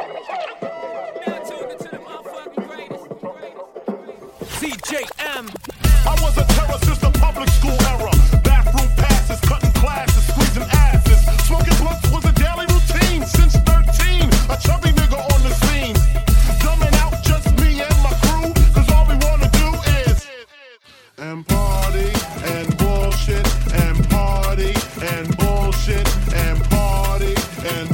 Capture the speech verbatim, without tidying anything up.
C J M. I was a terror since the public school era. Bathroom passes, cutting classes, squeezing asses. Smoking blunts was a daily routine since thirteen. A chubby nigga on the scene. Dumbing out just me and my crew. Cause all we wanna do is and party and